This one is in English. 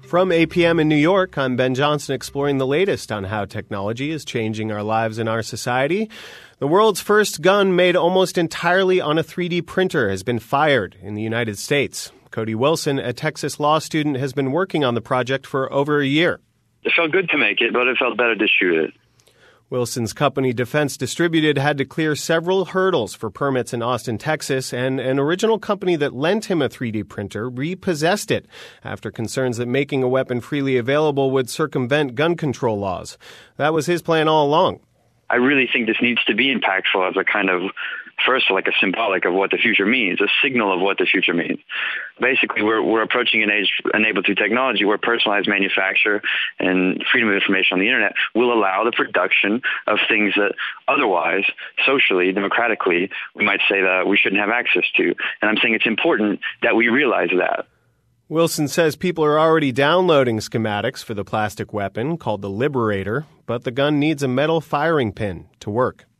From APM in New York, I'm Ben Johnson exploring the latest on how technology is changing our lives and our society. The world's first gun made almost entirely on a 3D printer has been fired in the United States. Cody Wilson, a Texas law student, has been working on the project for over a year. It felt good to make it, but it felt better to shoot it. Wilson's company, Defense Distributed, had to clear several hurdles for permits in Austin, Texas, and an original company that lent him a 3D printer repossessed it after concerns that making a weapon freely available would circumvent gun control laws. That was his plan all along. I really think this needs to be impactful as a kind of, first, like a symbolic of what the future means, a signal of what the future means. Basically, we're approaching an age enabled through technology where personalized manufacture and freedom of information on the internet will allow the production of things that otherwise, socially, democratically, we might say that we shouldn't have access to. And I'm saying it's important that we realize that. Wilson says people are already downloading schematics for the plastic weapon called the Liberator, but the gun needs a metal firing pin to work.